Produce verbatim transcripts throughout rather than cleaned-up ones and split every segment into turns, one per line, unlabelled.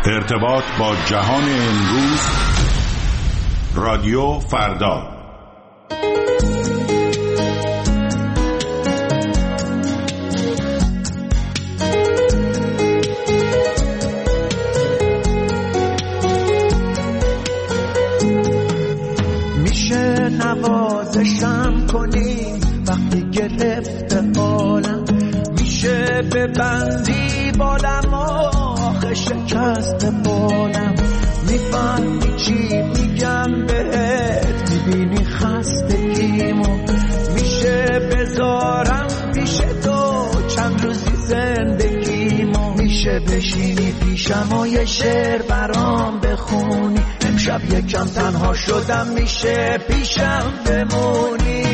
ارتباط با جهان امروز، رادیو فردا.
میشه نوازشم کنی وقتی گرفته حالم، میشه ببندی بالم آخه شکست بالم، میفهمی چی میگم بهت، میبینی خستگیمو، میشه بذارم پیش تو چند روزی زندگیمو، میشه بشینی پیشم و یه شعر برام بخونی، امشب یکم تنها شدم میشه پیشم بمونی.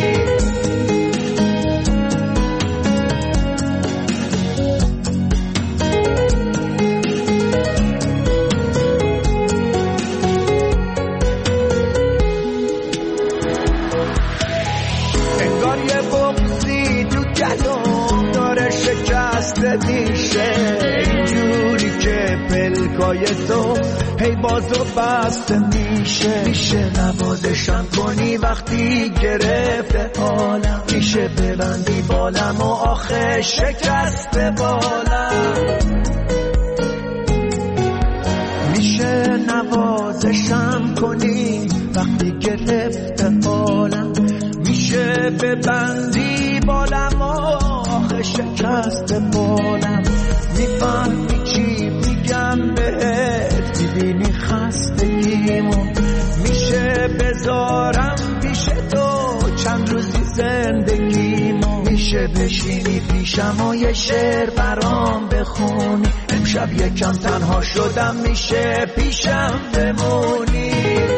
میشه اینجوری که پلکای تو هی بازو بسته میشه، میشه نوازشم کنی وقتی گرفته حالم، میشه ببندی بالم و آخه شکست بالم، میشه نوازشم کنی وقتی گرفته حالم، میشه ببندی بالم و آخه شکست بالم، میفهمی چی میگم بهت، میبینی خستگیمو، میشه بذارم پیش تو چند روزی زندگیمو، میشه بشینی پیشم و یه شعر برام بخونی، امشب یکم تنها شدم میشه پیشم بمونی.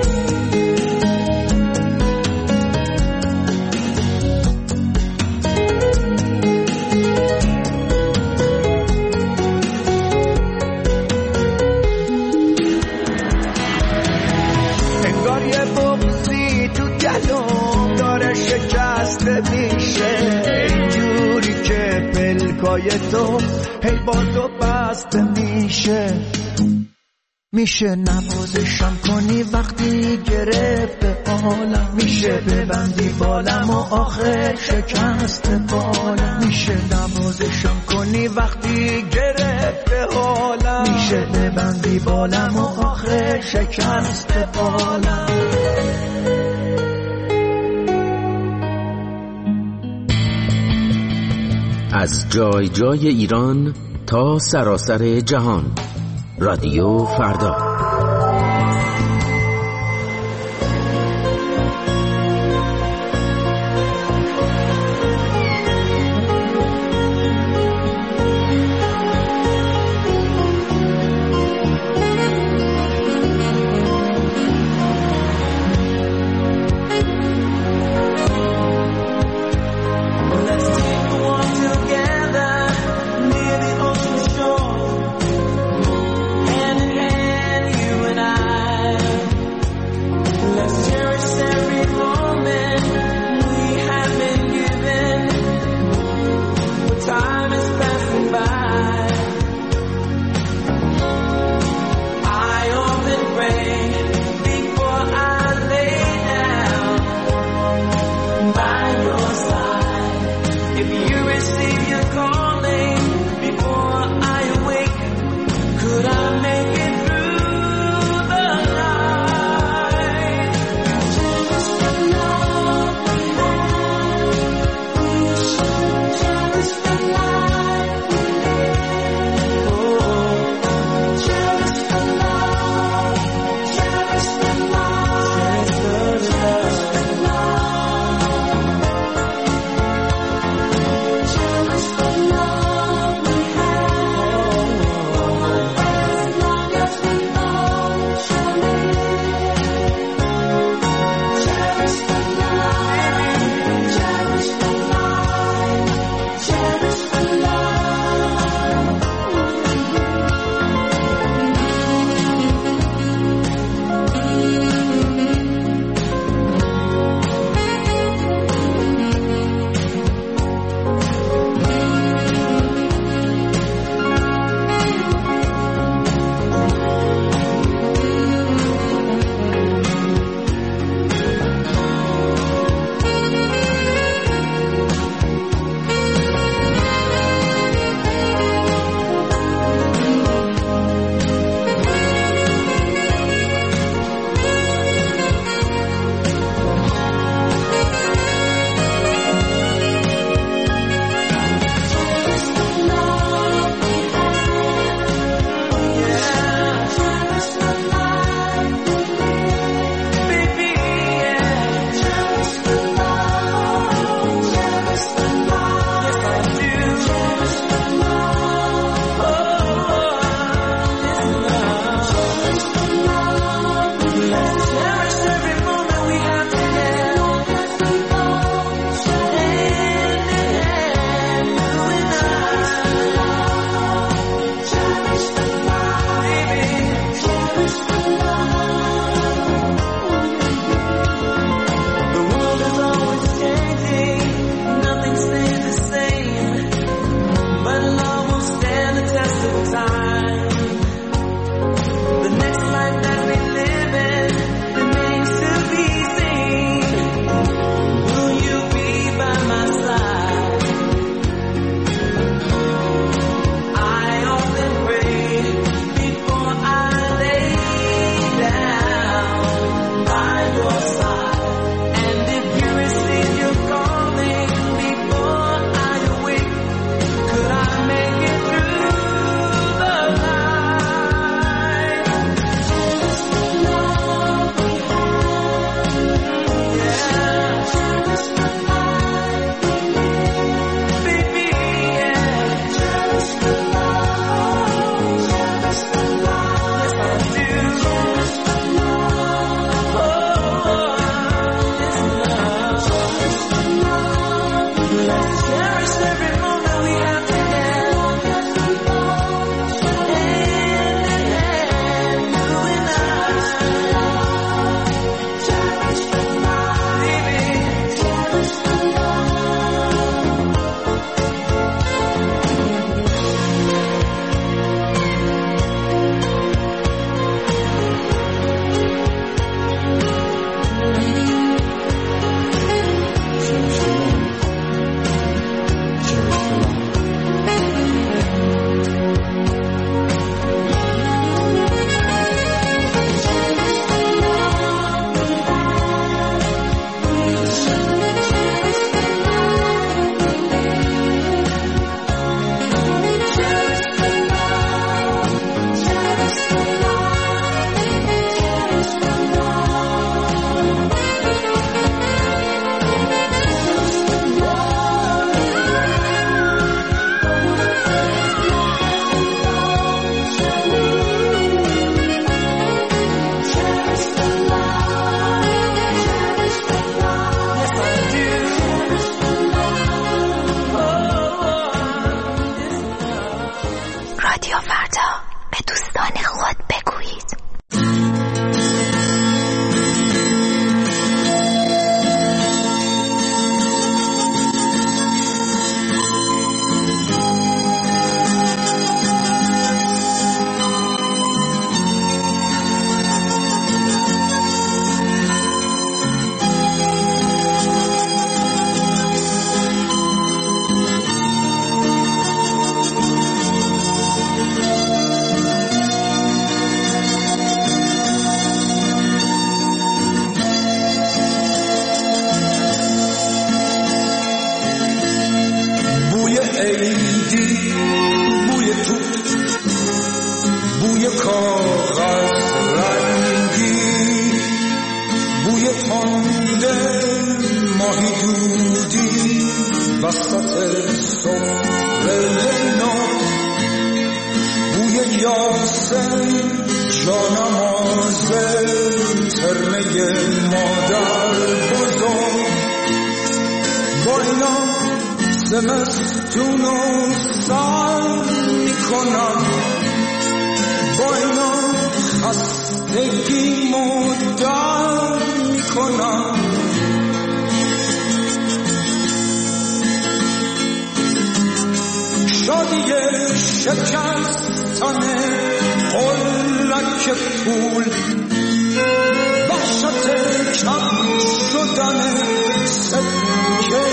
میشه اینجوری که پلکای تو هی بازو بسته میشه، میشه نوازشم کنی وقتی گرفته حالم، میشه ببندی بالم و آخه شکست بالم، میشه نوازشم کنی وقتی گرفته حالم، میشه ببندی بالم و آخه شکست بالم.
از جای جای ایران تا سراسر جهان، رادیو فردا.
Hand in hand,
به دوستان خود بگویید.
زمستون و سر میکنم با اینا خستگی مدر میکنم شادی شکستن قلک پول وحشت کم شدن سکه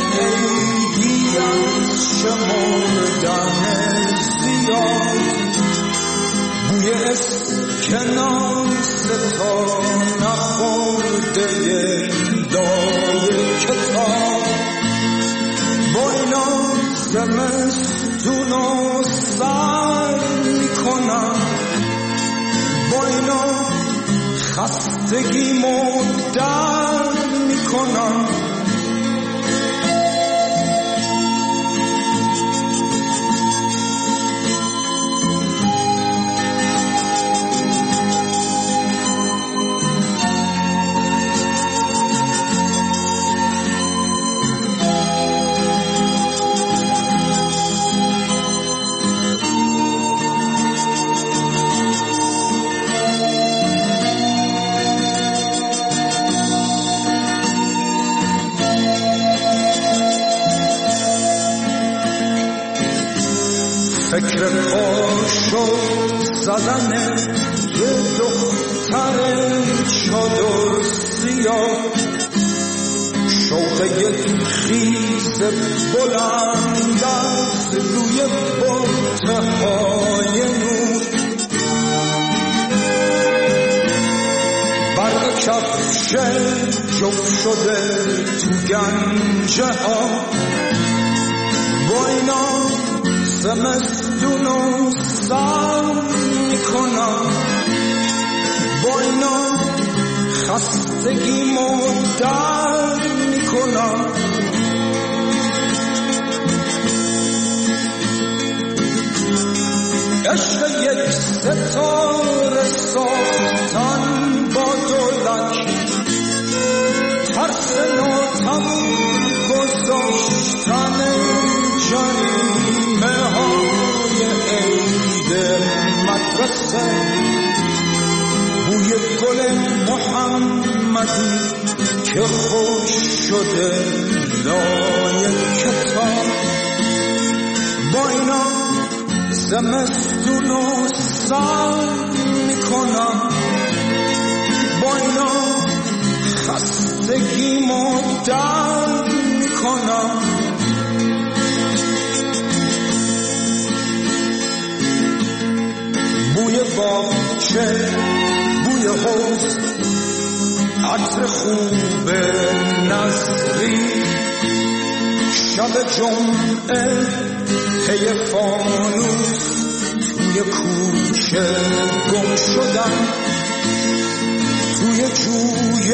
شمردن زیاد بوی اسکناس تا نخورده دای کتاب با اینا زمستون و سر میکنم با اینا خستگی مدر میکنم فکر پاشو زدن یه دختر چادر سیاه شوق یک خیز بلند از روی بطه های نور برق کفش جفت شده تو گنجه ها با اینا زمستون و سر میکنم با اینا خستگی مدر میکنم عشق یک ستاره ساختن با دولک ترس ناتم گذاشتن جریمه های عید مدرسه بوی گل محمدی که خوش شده لای کتاب با اینا زمستون و سر میکنم با اینا خستگی مدر میکنم بوی باغچه بوی حوض عطر خوب نظری شب جمعه پی فانوس توی کوچه گم شدم توی جوی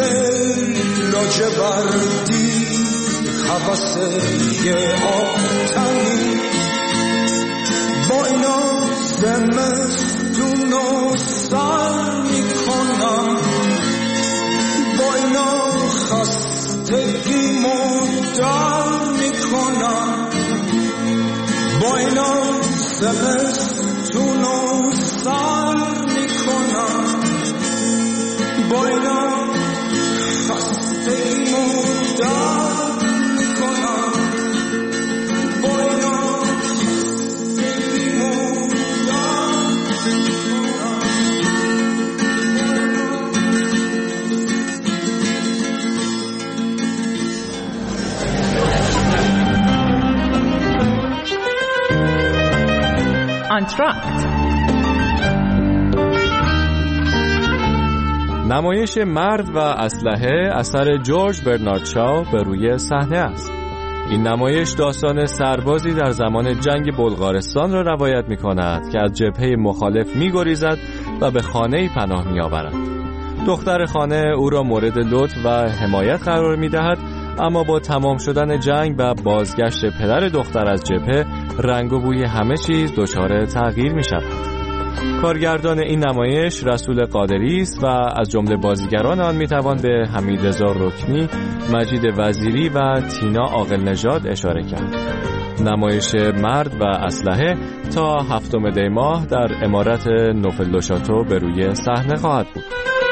لاجوردی هوس یه آتنی با اینا زمستون و سر میکنم با اینا خستگی مدر میکنم با اینا زمستون و سر
آنتراکت.
نمایش مرد و اسلحه اثر جورج برنارد شاو به روی صحنه است. این نمایش داستان سربازی در زمان جنگ بلغارستان را روایت می کند که از جبهه مخالف می گریزد و به خانه‌ای پناه می آورد. دختر خانه او را مورد لطف و حمایت قرار می دهد، اما با تمام شدن جنگ و بازگشت پدر دختر از جبهه رنگ و بوی همه چیز دچار تغییر می شود. کارگردان این نمایش رسول قادری است و از جمله بازیگران آن می توان به حمیدرضا رکنی، مجید وزیری و تینا عاقل نژاد اشاره کرد. نمایش مرد و اسلحه تا هفتم دی ماه در عمارت نوفل دو شاتو به روی صحنه خواهد بود.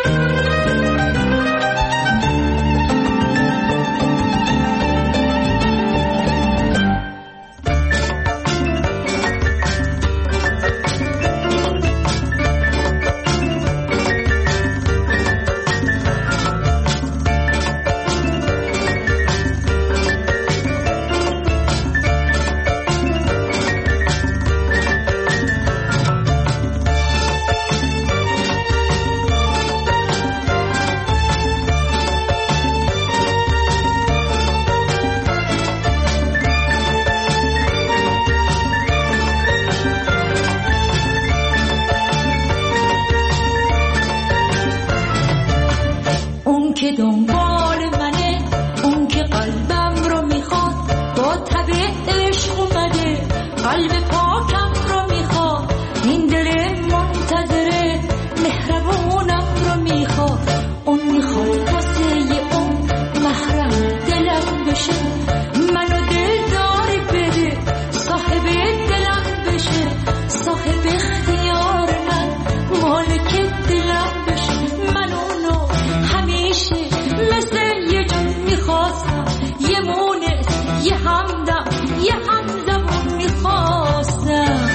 که دنبال منه، اون که قلبم رو میخواد، با تب عشق اومده، قلب پاکم رو میخواد، این دل منتظره، مهربونم رو میخواد، اون میخواد واسه اون محرم دلم بشه، منو دلداری بده، صاحب دلم بشه، صاحب اختیار من، مالک دلم بشه، من اونو همیشه مثل یه جون میخواستم، یه مونس، یه همدم، یه همزبون میخواستم.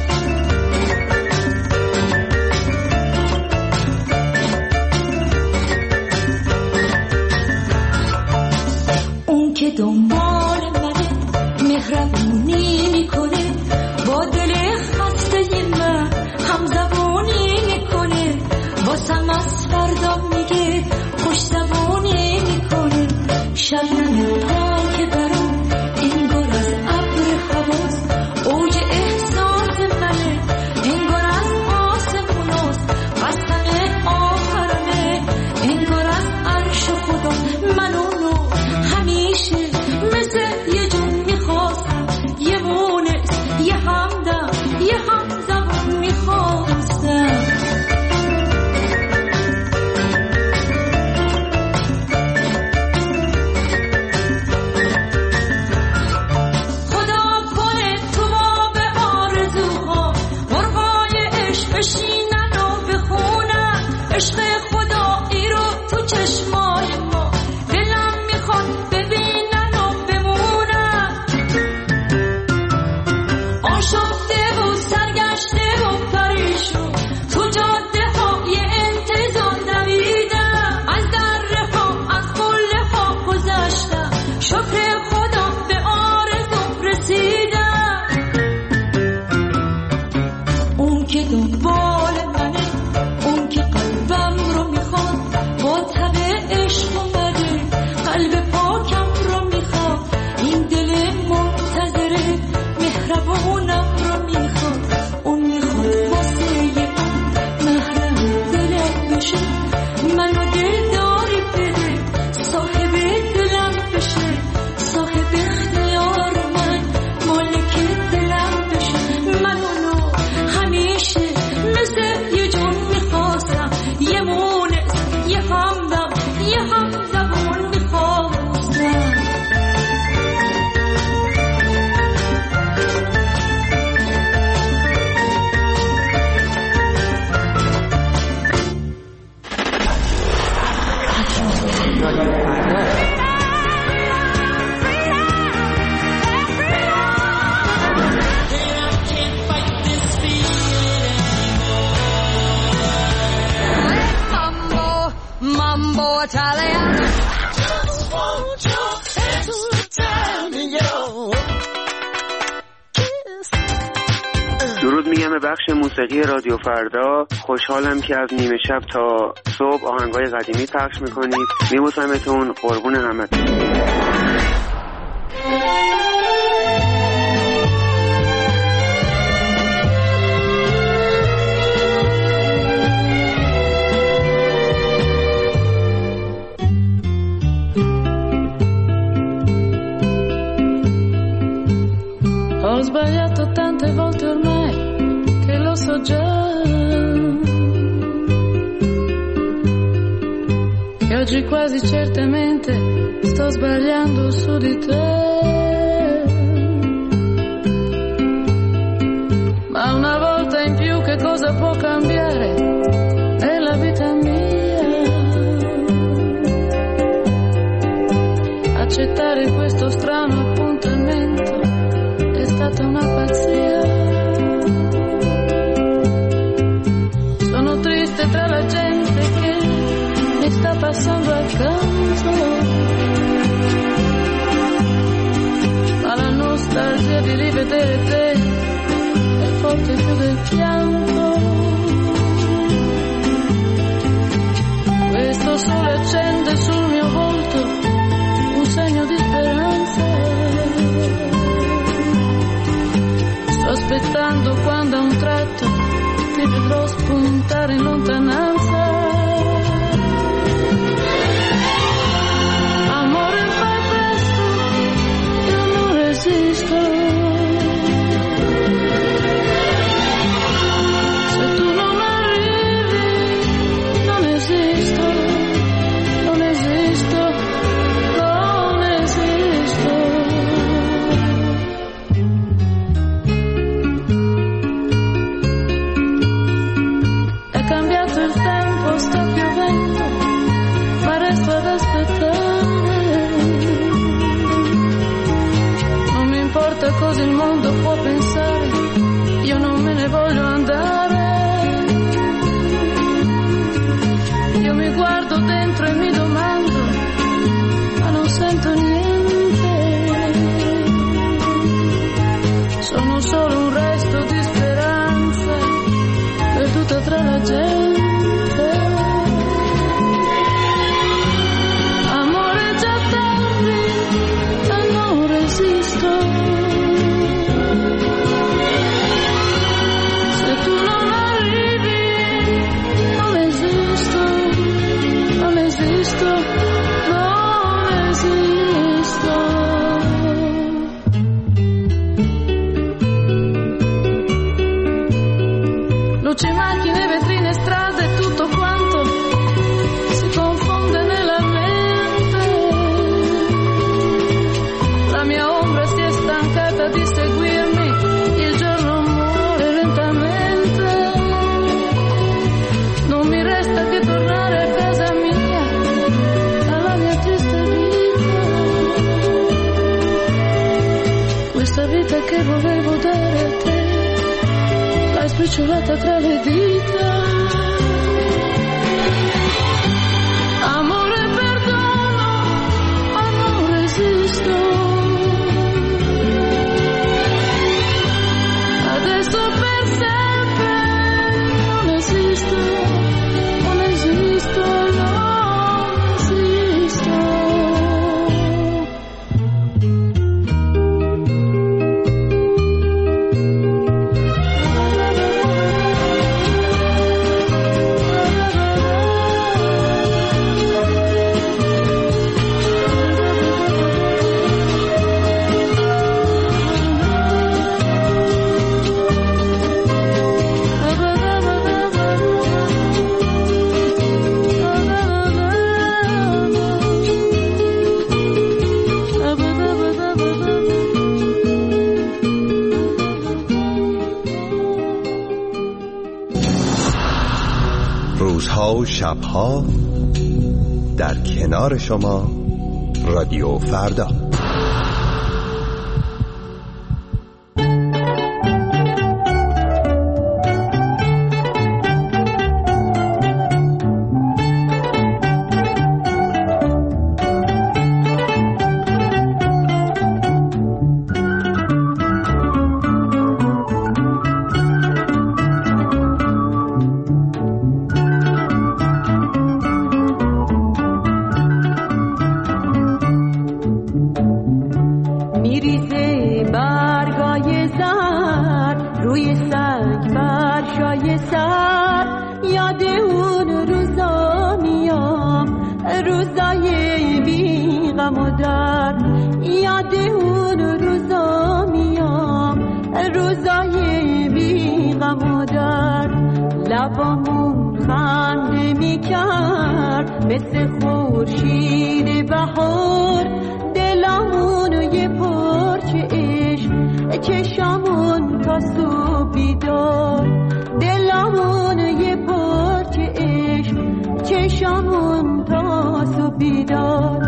اون که دنبال منه، مهربونی میکنه، با دل خسته من همزبونی میکنه، واسم از فردا میگه خوش زبونی میکنه، شبنم پاک برام انگار از ابر حواس، اوج احساس منه، انگار از آسموناست، قسم آخرمه، انگار از عرش خدا، من اونو همیشه مثل یه جون میخواستم، یه مونس، یه همدم، یه همزبون میخواستم. عشق خدایی رو تو چشمای ما، دلم میخواد ببینن و بمونن، آشفته و سرگشته و پریشون، تو جاده های انتظار دویدم، از دره ها از قله ها گذشتم، شکر خدا به آرزوم رسیدم. اون که دنبال منه، اون که قلبم رو میخواد، با تب عشق اومده، قلب پاکم رو میخواد، این دل منتظره، مهربونم رو میخواد، اون میخواد واسه اون محرم دلم بشه، منو دلداری بده، صاحب دلم بشه، صاحب اختیار من، مالک دلم بشه، من اونو همیشه مثل یه جون میخواستم، یه مونس، یه همدم، یه همزبون میخواستم. Mambo Italian. Just want your hands to tell me your kiss.
درود
شنگم بخش موسیقی رادیو فردا. خوشحالم که از نیمه شب تا صبح آهنگای قدیمی پخش میکنید. میبوسمتون، قربون همتون.
Ho sbagliato tante volte ormai, che lo so già, che oggi quasi certamente sto sbagliando su di te. Ma una volta in più che cosa può cambiare nella vita mia? Accettare questo strano appuntamento è stata una pazzia. Sono triste tra la gente che mi sta passando accanto, ma la nostalgia di rivedere te è forte più del pianto. Questo sole accende sul mio volto un segno di speranza. Aspettando quando a un tratto ti vedrò spuntare in lontananza. Amore, fai presto, io non resisto. Se tu non arrivi, non esisto, non esisto, non esisto. Cosa il mondo può pensare, io non me ne voglio andare. Io mi guardo dentro e mi domando, ma non sento niente. Sono solo un resto di speranza perduta tra la gente. Amore, già tardi, ma non resisto. Luci, macchine, vetrine, strade, tutto quanto si confonde nella mente. La mia ombra si è stancata di seguirmi, il giorno muore lentamente. Non mi resta che tornare a casa mia, alla mia triste vita. Questa vita che volevo dare a te, l'hai spicciolata tra le dita. Amore, perdono, ma non resisto. Adesso per sempre non esisto, non esisto, non esisto.
روزها و شبها در کنار شما رادیو فردا.
سر یاد اون روزا میام، روزای بی غم و درد. یاد اون روزا میام، روزای بی غم و درد. لبامون خنده میکرد مثل خورشید بهار، دلمون یه پرچه عشق، چشمون تا صبح بیدار. دلمون یه پرچه عشق، چشمون تا صبح بیدار.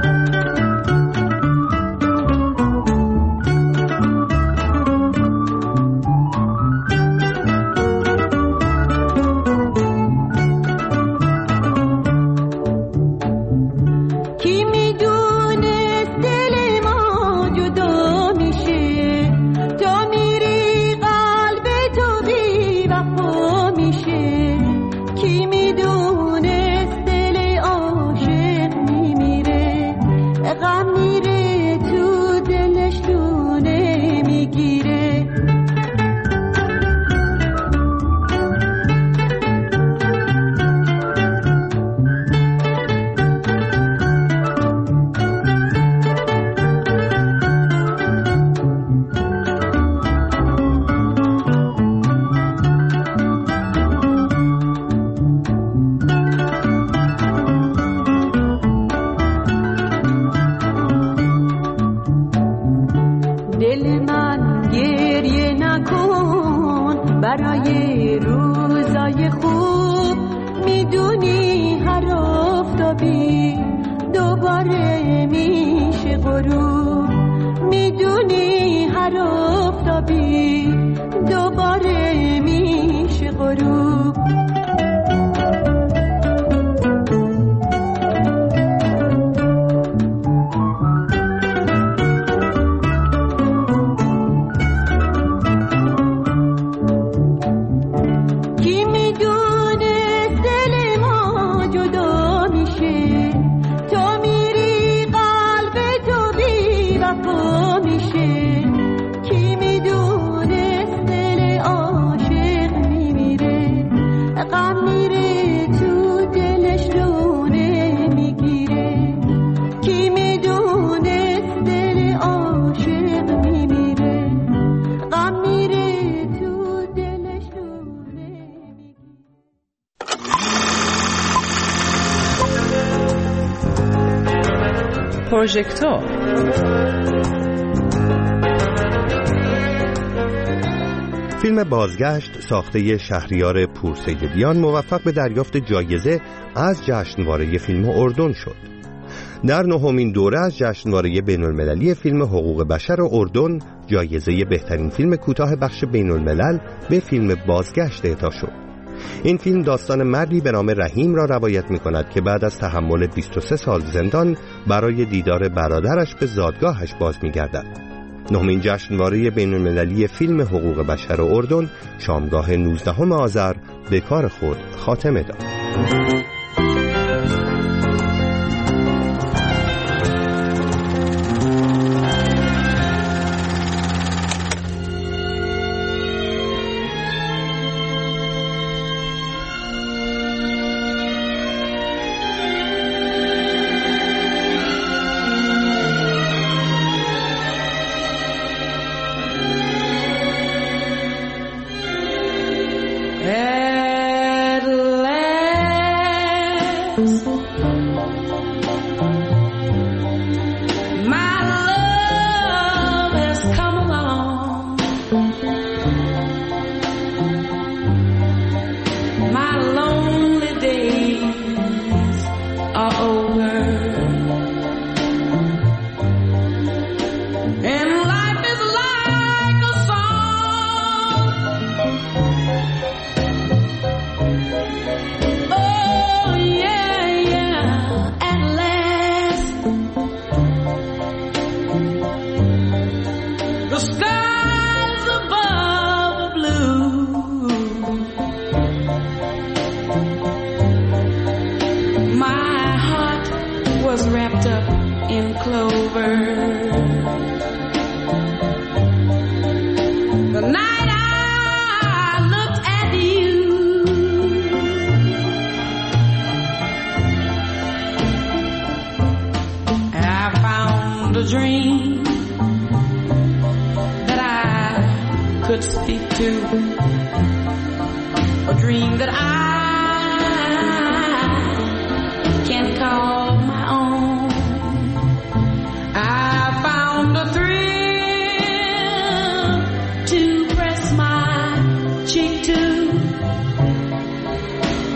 برای روزای خوب میدونی هر آفتابی دوباره میشه غروب. میدونی هر آفتابی دوباره میشه غروب.
پروژکتور
فیلم بازگشت ساخته شهریار پورسیدیان موفق به دریافت جایزه از جشنواره فیلم اردن شد. در نهمین دوره از جشنواره بین‌المللی فیلم حقوق بشر اردن جایزه بهترین فیلم کوتاه بخش بین‌الملل به فیلم بازگشت اعطا شد. این فیلم داستان مردی به نام رحیم را روایت می کند که بعد از تحمل بیست و سه سال زندان برای دیدار برادرش به زادگاهش باز می گردد. نهمین جشنواره بین‌المللی فیلم حقوق بشر اردن شامگاه نوزدهم آذر به کار خود خاتمه داد.
Oh yeah, yeah.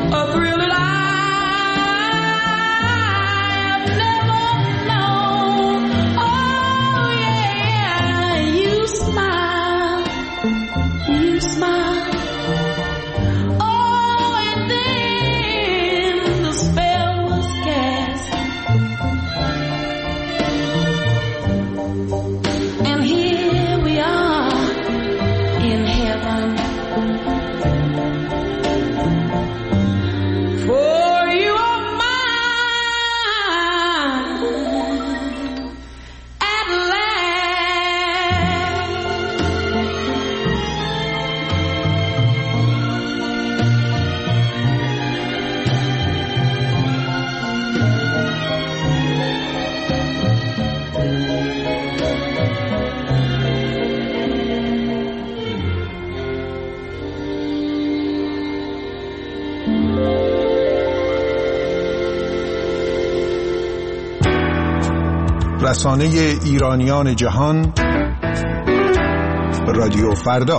a thrill that I've never known. Oh yeah, you smile, you smile. Oh, and then the spell was cast, and here we are in heaven. For you are mine at last.
رسانه ایرانیان جهان، رادیو فردا.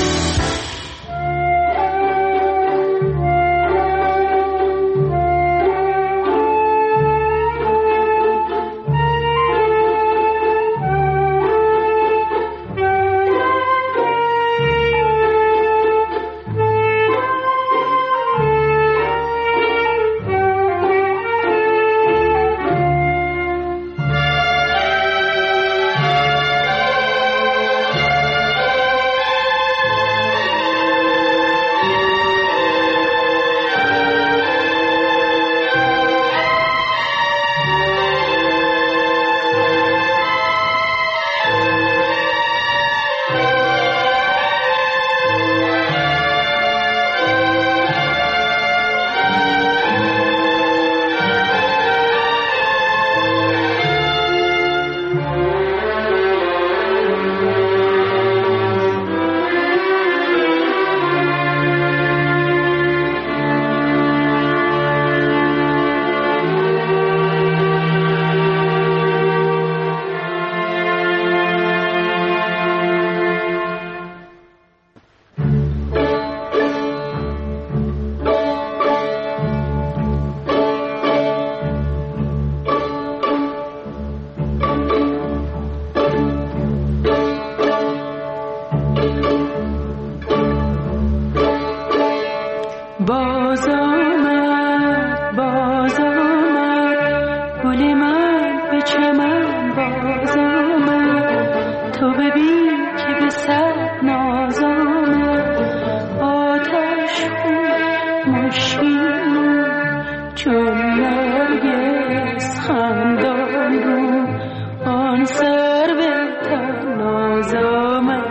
باز آمد باز آمد گل من به چمن باز آمد تو ببین که به صد ناز آمد آتش خون مشکین چون نرگس خندان رو آن سر به تناز آمد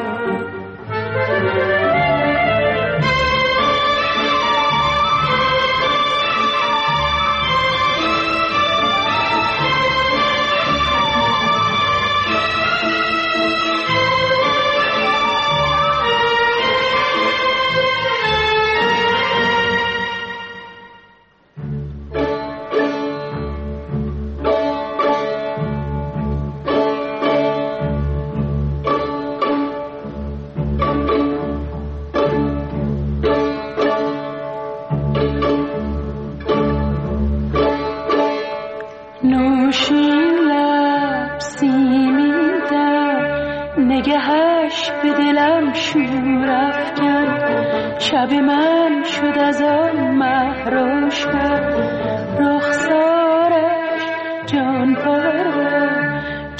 نوشین لب سیمین در نگهش به دلم شور افکن شب من شد از آن مهروشم رخسارش جان پرور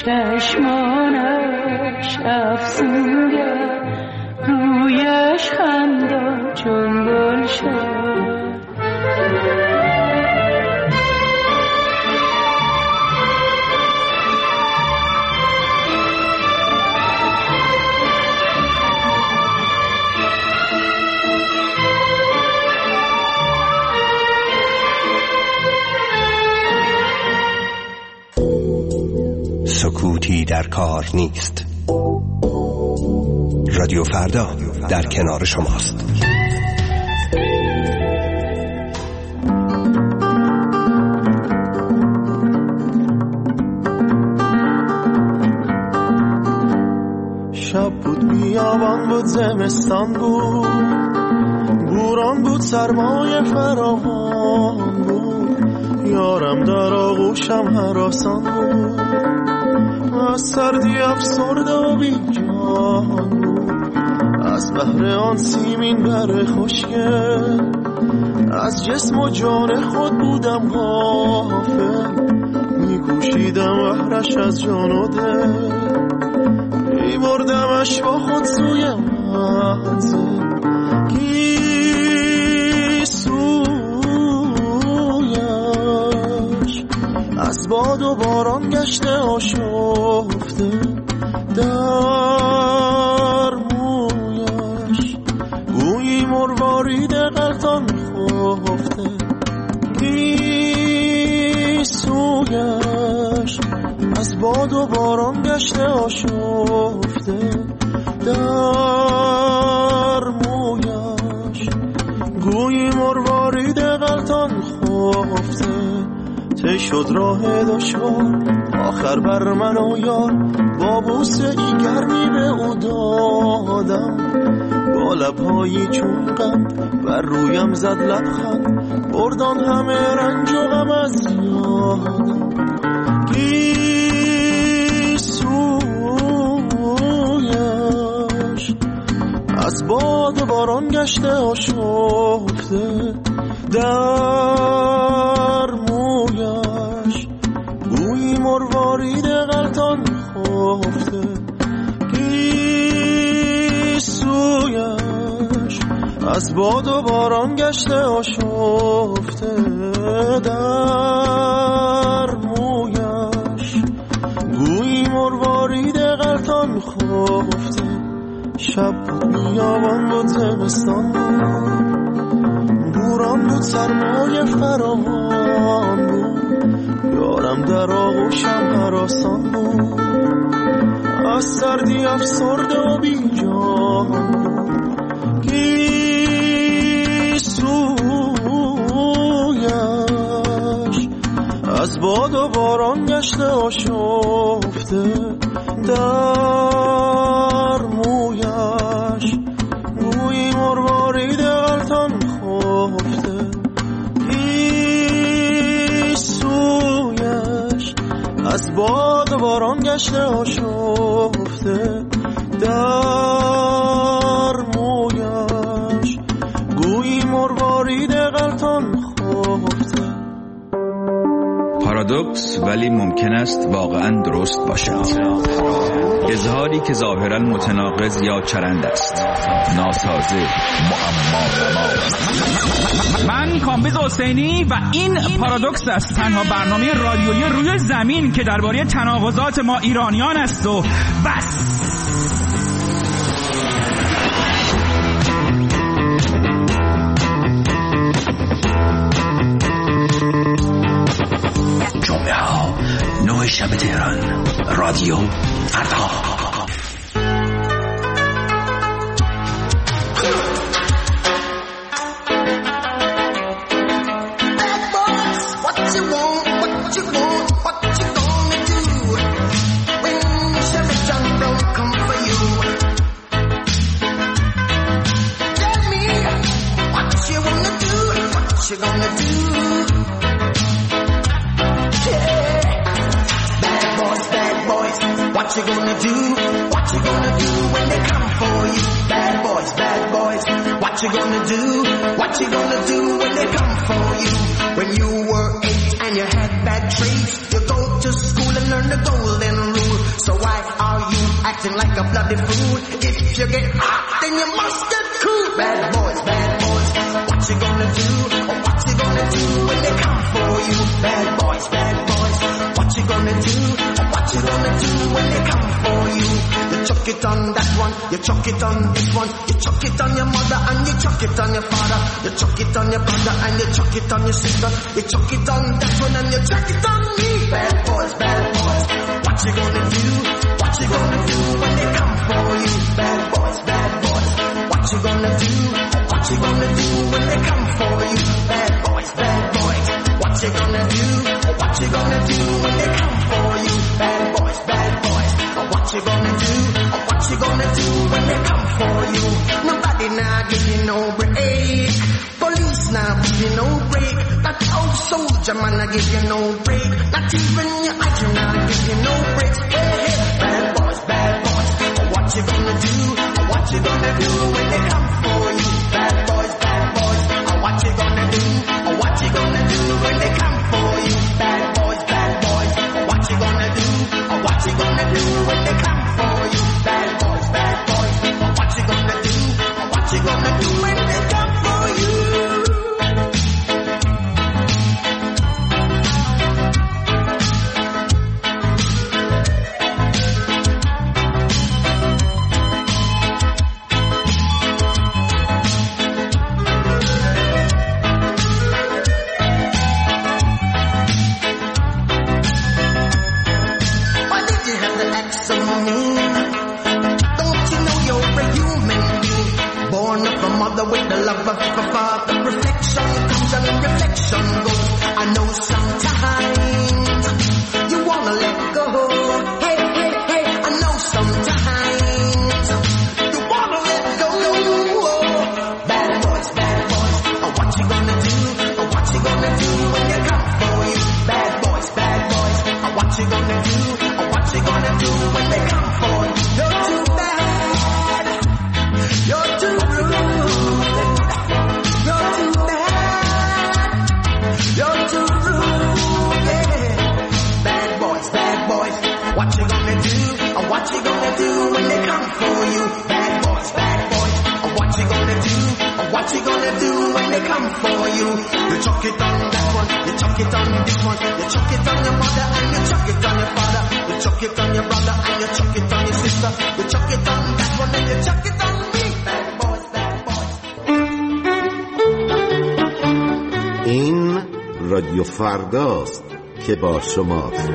چشمانش افسونگر رویش خندان چون گلشن
سکوتی در کار نیست. رادیو فردا در کنار شماست.
شب بود بیابان بود زمستان بود بوران بود سرمایه فراوان بود، یارم در آغوشم هراسان بود، از سردی افسرده و بی جان بود، از بحر آن سیمین بر خوشگل، از جسم و جان خود بودم غافل، میکوشیدم بحرش از جان و دل، میبردمش با خود سوی منزل، کی سویش از باد و باران گشته آشفته، در مویش گویی مروارید غلطان خفته، کی سویش از باد و باران گشته آشفته، در مویش گویی مروارید غلطان خفته، ته شد راه دشوار آخر بر من و یار، با بوسه ای گرمی به او دادم، با لبهایی چون قند بر رویم زد لبخند، بردان همه رنج و غم از یادم، کی سویش از باد باران گشته آشفته، در مویش گویی مروارید غلطان خفته، کی سویش از باد و باران گشته آشفته، در مویش گویی مروارید غلطان خفته، شب بود بیابان بود زمستان بود، بوران بود سرمایه فراوان بود، یارم در آغوشم هراسان بود، از سردی افسرده و بی جان بود، کی سویش از باد و باران گشته آشفته، در مویش گویی مروارید غلطان خفته، کی سویش از باد و باران گشته آشفته، در مویش گویی مروارید غلطان خفته.
پارادوکس ولی ممکن است واقعا درست باشد. اظهاری که ظاهرا متناقض یا چرند است، ناسازه، معما.
من کامبیز حسینی و این پارادوکس است، تنها برنامه رادیویی روی زمین که درباره تناقضات ما ایرانیان است و بس.
جمعه ها نه شب تهران، رادیو فردا.
You gonna do? Yeah. Bad boys, bad boys, what you gonna do? What you gonna do when they come for you? Bad boys, bad boys, what you gonna do? What you gonna do when they come for you? When you were eight and you had bad traits, you go to school and learn the golden rule. So why are you acting like a bloody fool? If you get hot, then you must get cool. Bad boys, bad boys, what you gonna do? Or what you gonna do when they come for you? Bad boys, bad boys, what you gonna do? Or what you gonna do when they come for you? You chuck it on that one, you chuck it on this one, you chuck it on your mother and you chuck it on your father, you chuck it on your brother and you chuck it on your sister, you chuck it on that one and you chuck it on me. Bad boys, bad boys, what you gonna do? What you gonna do when they come for you? Bad boys, bad boys, what you gonna do? What you gonna do when they come for you? Bad boys, bad boys, what you gonna do? What you gonna do when they come for you? Bad boys, bad boys, what you gonna do? What you gonna do when they come for you? Nobody now give you no break. soldier man, I give you no break. Not even your item, I give you no breaks. Hey, hey, bad boys, bad boys. What you gonna do? What you gonna do when they come for you? Bad boys, bad boys. What you gonna do? What you gonna do when they come for you? Bad boys, bad boys. What you gonna do? What you gonna do when they come for you? Bad boys, bad boys. What you gonna do? What you gonna do when they come for you? With the love of a father, reflection comes and reflection goes. I know sometimes you wanna let go. Hey, hey, hey, I know sometimes you wanna let go. Bad boys, bad boys, what you gonna do? What you gonna do when they come for you? Bad boys, bad boys, what you gonna do? What you gonna do when they come for you? You're too bad, you're too rude. What you gonna do? What you gonna do when they come for you? Bad boys, bad boys. What you gonna do? What you gonna do when they come for you? You chuck it on that one, you chuck it on this one, you chuck it on your mother and you chuck it on your father, you chuck it on your brother and you chuck it on your sister, you chuck it on that one and you chuck it on me. Bad boys, bad boys.
این رادیو فرداست که با شماست.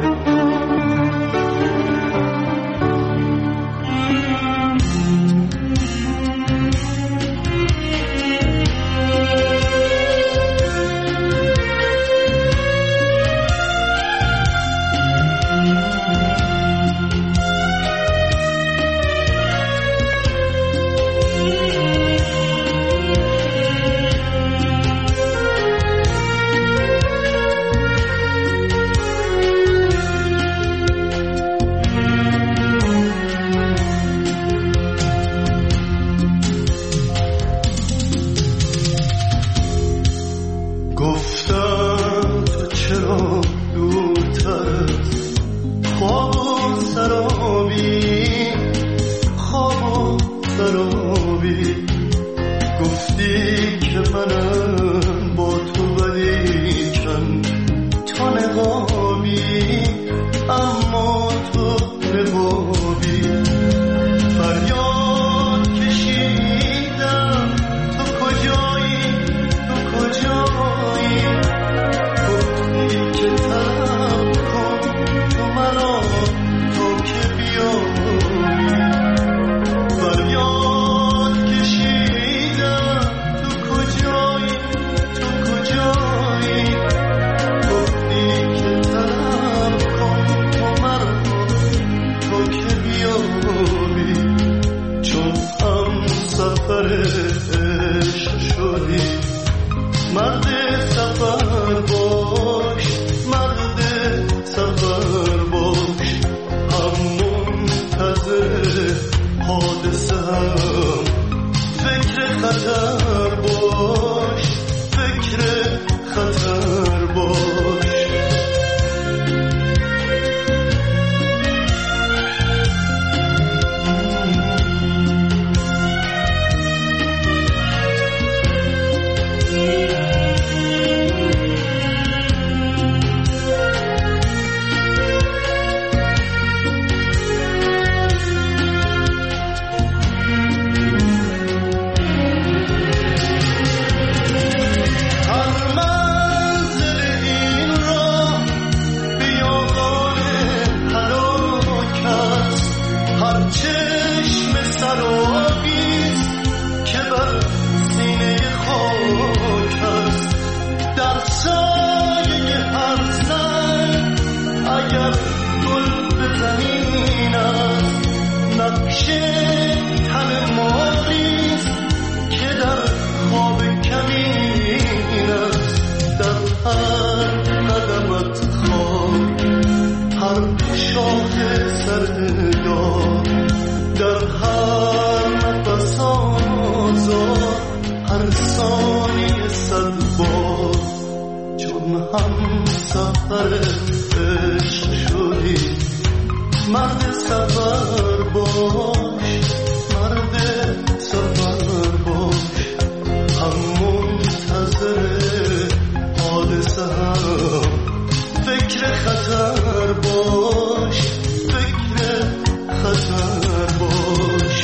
شاه سردار در هر نفس آزاد هر ثانیه صد بار چون هم سفر عشق شدی مرد سفر باش مرد سفر باش هم منتظر حادثه هم فکر خطر باش فکر خطر باش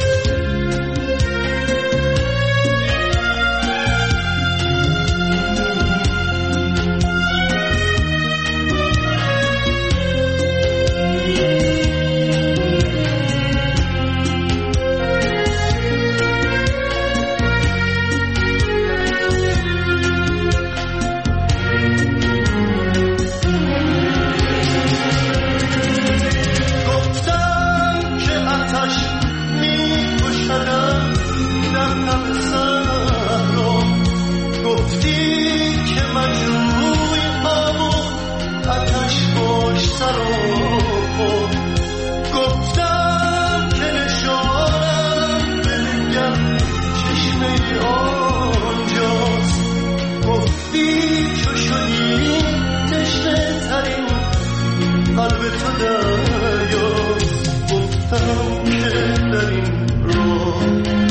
گفتم که نشانم بنگر چشمه آنجاست گفتی چو شدی تشنه ترین قلب تو دریاست گفتم که در این راه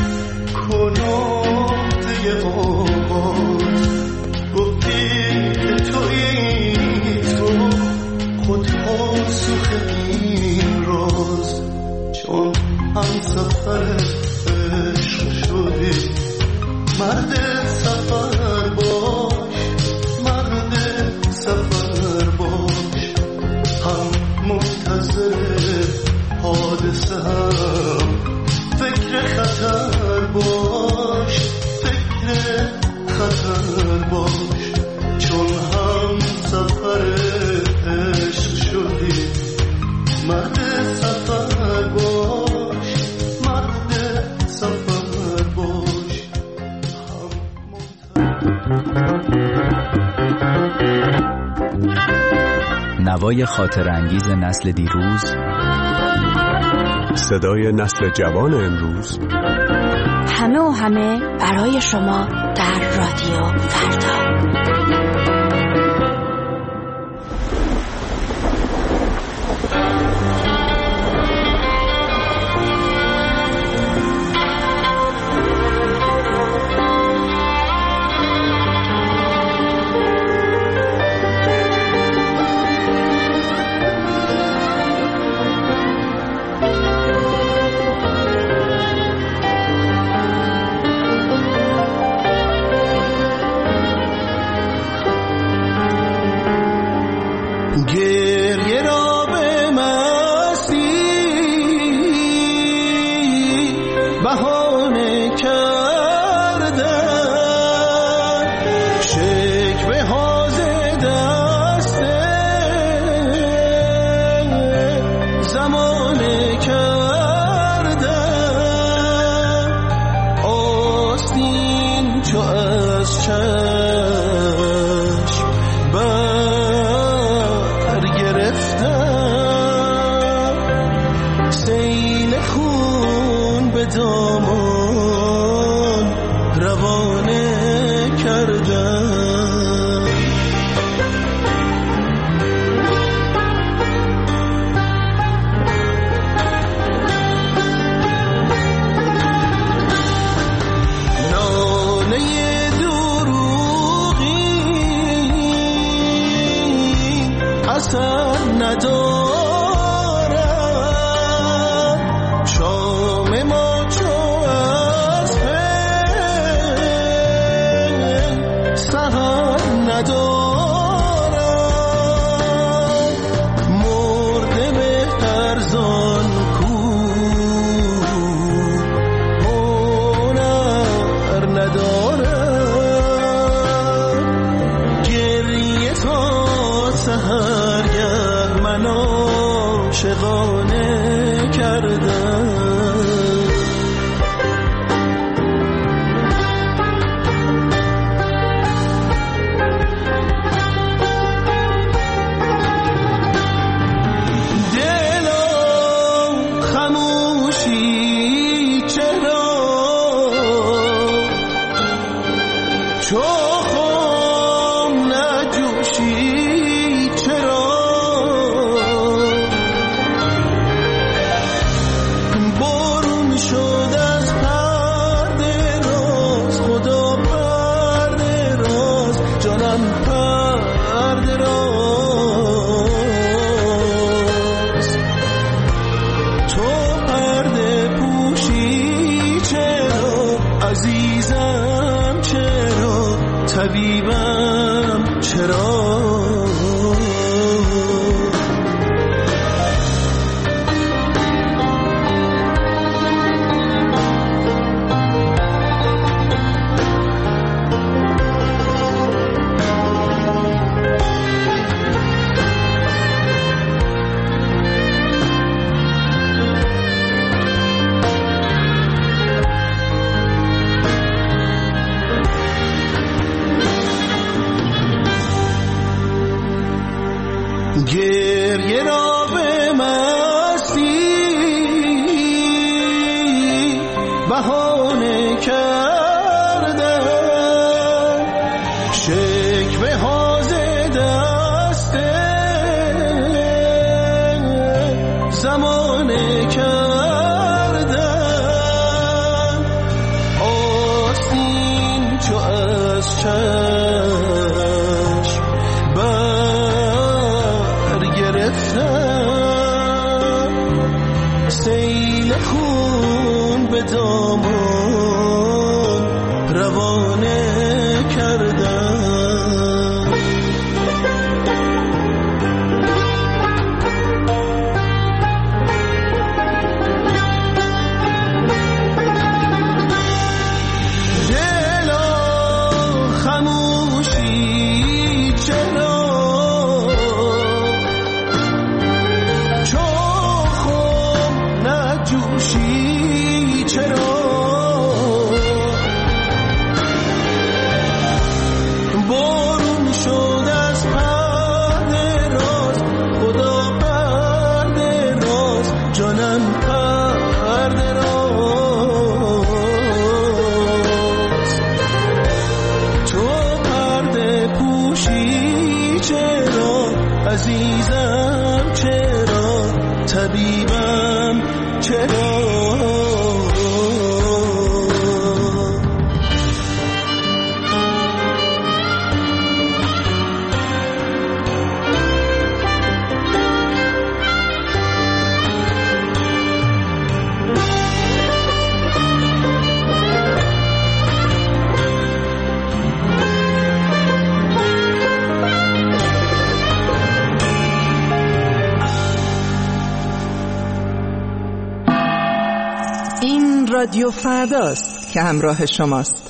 کناته آغاز گفتی که تویی تو خود پاسخ این راز چون هم سفر عشق شدی مرد سفر باش مرد سفر باش هم منتظر حادثه هم فکر خطر باش فکر خطر باش چون هم سفر عشق شدی مرد سفر باش مرد سفر باش
نوای خاطر انگیز نسل دیروز
صدای نسل جوان امروز
همه و همه برای شما در رادیو فردا.
عزیزم چرا گریه را به مستی بهانه کردن شکوه ها ز دست زمانه کردن آستین چو از چشم سیل خون به دامان روانه کردن دلا خموشی چرا جوشی چرا بارون شد از پرده راز خدا پرده راز جانم پرده راز تو پرده پوشی چرا عزیزم چرا طبیبم چرا
رادیو فرداست که همراه شماست.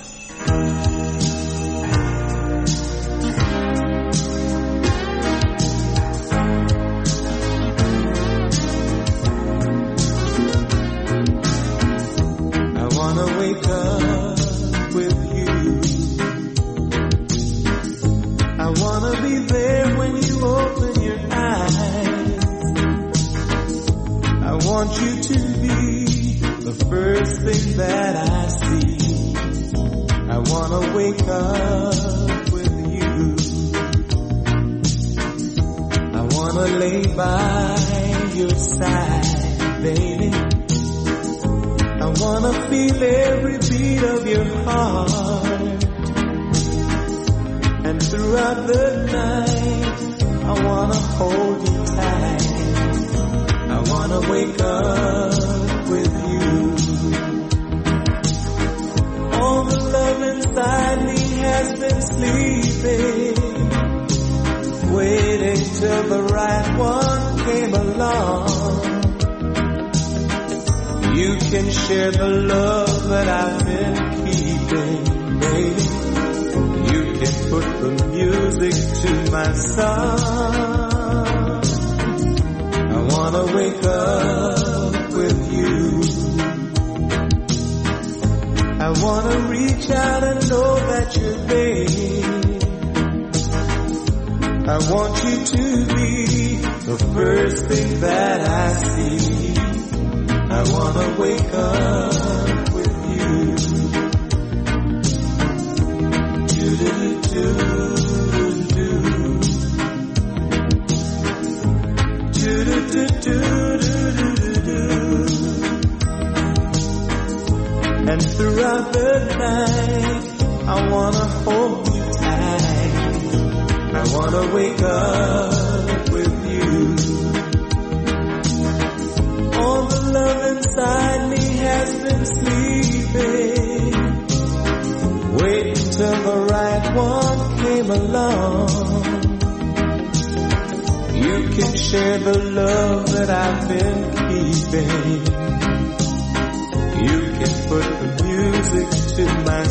I wanna wake up with you. I wanna be there when you open your eyes. I want you to be the first thing that I see. I wanna wake up with you. I wanna lay by your side, baby. I wanna feel every beat of your heart. And throughout the night, I wanna hold you tight. I wanna wake up with you. All the love inside me has been sleeping, waiting till the right one came along. You can share the love that I've been keeping, baby. You can put the music to my song. I wanna wake up with you. I wanna reach out and know that you're there. I want you to be the first thing that I see. I wanna wake up with you. Do-do-do-do-do. Do-do-do-do-do-do-do. And throughout the night, I wanna hold you tight. I wanna wake up with you. All the love inside me has been sleeping, waiting till the right one came
came along. You can share the love that I've been keeping. You can put the music to my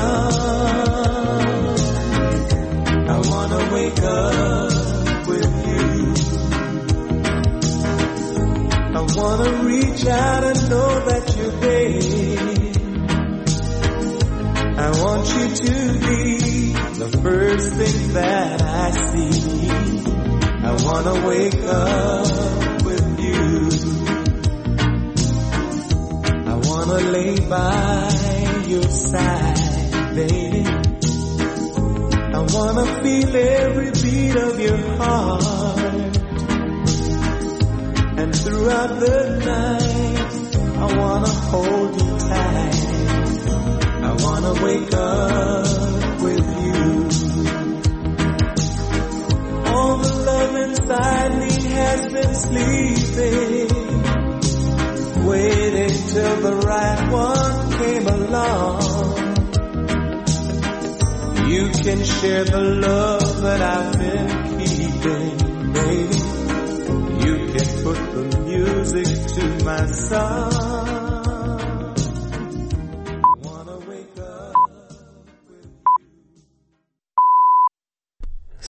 song. I wanna wake up with you. I wanna reach out and know that you're there. I want you to be the first thing that I see. I wanna wake up with you. I wanna lay by your side, baby. I wanna feel every beat of your heart. And throughout the night, I wanna hold you tight. I wanna wake up with you. All the love inside me has been sleeping, waiting till the right one came along. You can share the love that I've been keeping, baby. You can put the music to my song.